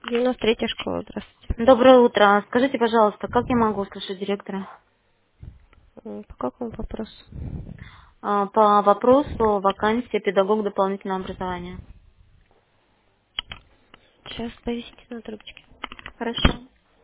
93-я школа, здравствуйте. Доброе утро. Скажите, пожалуйста, как я могу услышать директора? По какому вопросу? По вопросу вакансии педагог дополнительного образования. Сейчас повесите на трубочке. Хорошо.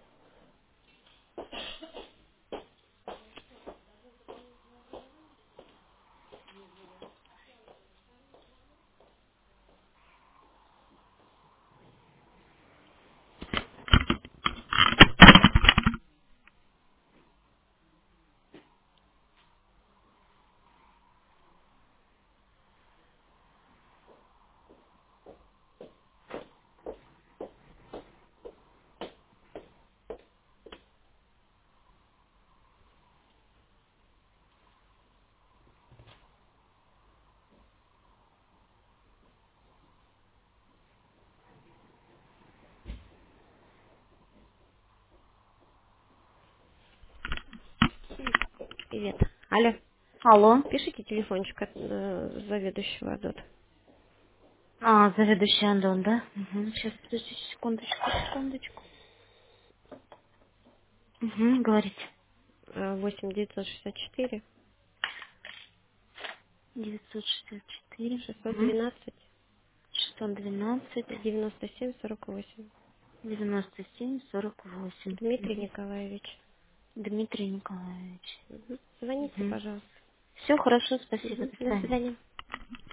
Привет. Алло. Алло. Пишите телефончик от заведующего АДОТ. Заведующий Андон, да? Угу. Сейчас, подождите секундочку. Угу, говорите. 8 964 964. Угу. 612 612. 97 48. 97 48. Дмитрий Угу. Николаевич. Дмитрий Николаевич. Звоните, Угу. пожалуйста. Все хорошо, спасибо. До До свидания. свидания.